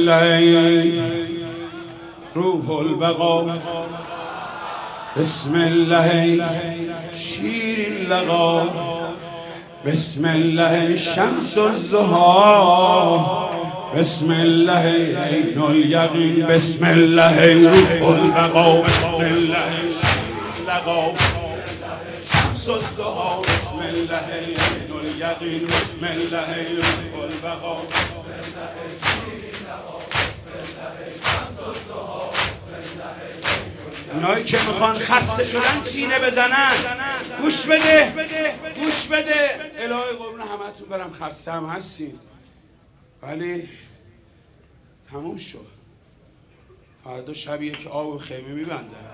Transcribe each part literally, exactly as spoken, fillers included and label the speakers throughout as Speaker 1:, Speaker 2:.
Speaker 1: الله روح البقا بسم الله شیر اللقا بسم الله شمس الضحی بسم الله عین الیقین بسم الله روح البقا بسم الله شیر اللقا شمس الضحی بسم الله عین الیقین بسم الله روح البقا اونایی که میخوان خسته شدن سینه بزنن گوش بده گوش بده. الهی قربون همتون برم، خسته هم هستین ولی تموم شد. فردا شبیه که آب و خیمه میبندن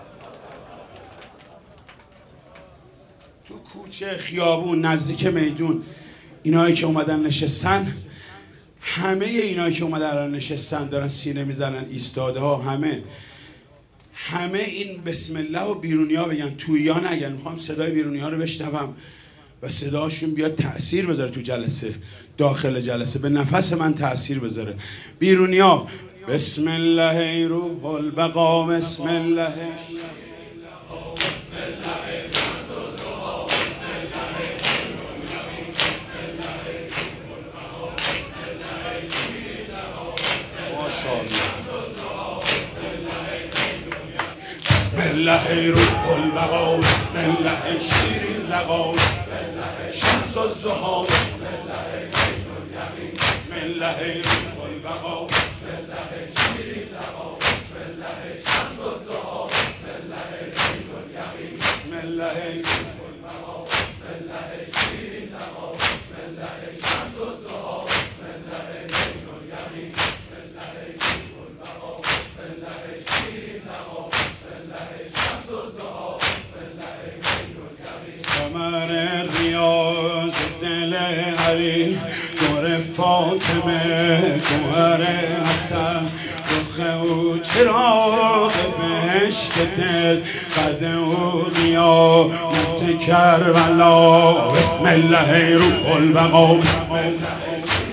Speaker 1: تو کوچه خیابون نزدیک میدون. اینایی که اومدن نشستن، همه اینایی که اومدن نشستن دارن سینه میزنن، ایستاده ها، همه همه این بسم الله و بیرونی ها بگن، تویی ها نگن. میخوام صدای بیرونی ها رو بشنوم و صداشون بیاد تأثیر بذاره تو جلسه، داخل جلسه به نفس من تأثیر بذاره. بیرونی ها بسم الله روح البقا بسم الله بسم الله روح البقا بسم الله شیر اللقا شمس الضحی بسم الله روح البقا بسم الله شیر اللقا بسم الله شمس الضحی بسم الله عین الیقین بسم الله روح البقا بسم الله شیر اللقا بسم الله شمس الضحی بسم الله عین الیقین بسم الله روح البقا بسم الله شیر اللقا بسم الله شمس الضحی بسم الله عین الیقین. قمر ریاض دل علی دور فاطمه گوهر حسن رخ او چراغ بهشت دل قد او قیامت کربلا بسم الله روح البقا بسم الله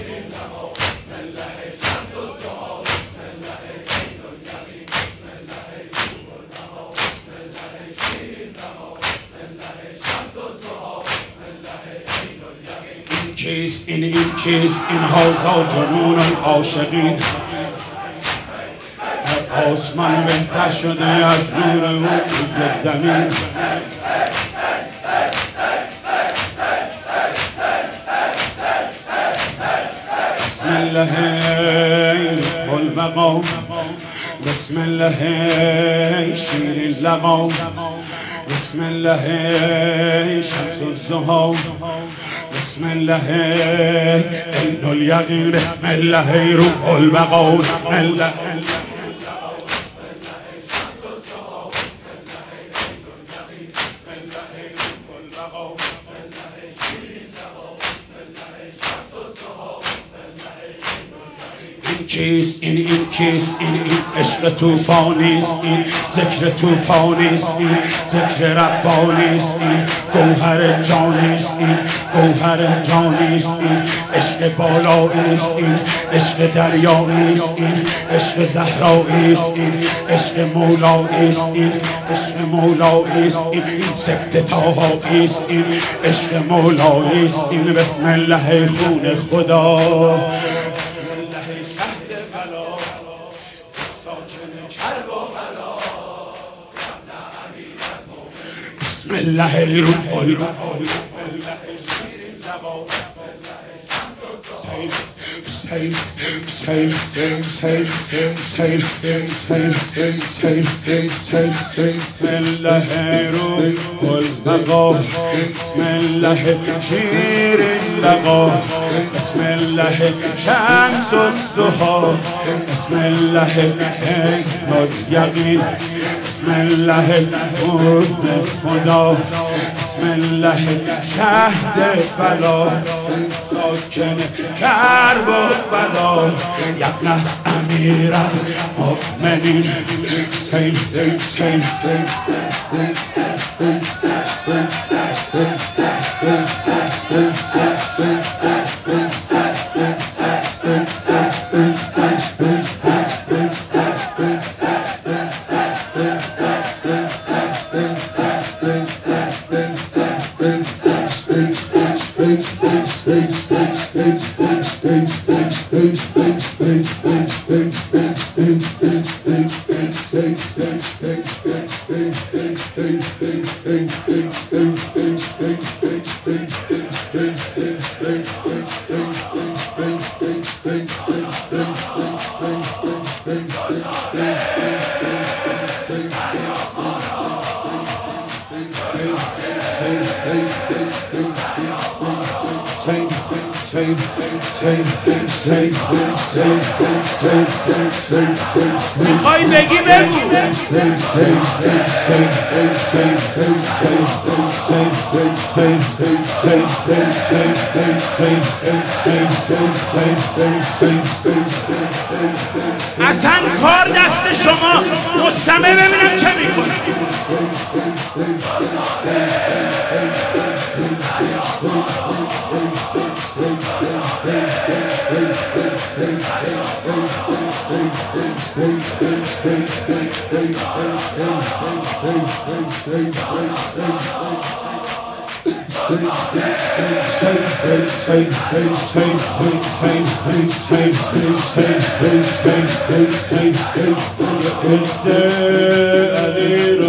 Speaker 1: کیست این این کیست این هازا جنون عاشقین، آسمان بهتر شده از نور او روی زمین. بسم الله روح البقا بسم الله شیر اللقا بسم الله شمس الضحی بسم الله عین الیقین بسم الله روح البقا بسم الله کیست این این کیست این این عشق توفانیست، این ذکر توفانیست، این ذکر ربانیست، این گوهر جانیست، این گوهر جانیست، این عشق بالاییست، این عشق دریاییست، این عشق زهراییست، این عشق مولاییست، این عشق مولاییست، این این سبت طاهاییست، این عشق مولاییست، این بسم الله خون خدا بسم الله روح البقا بسم الله روح البقا بسم الله شیر اللقا بسم الله شمس الضحی بسم الله عین الیقین بسم الله حب خدا بسم الله شهد بلا ساکن کرب و بلا یبن امیر المؤمنین سین سین سین میخوای بگی بگو اصلا کار دست شما مستمع ببینم چه میکنه علی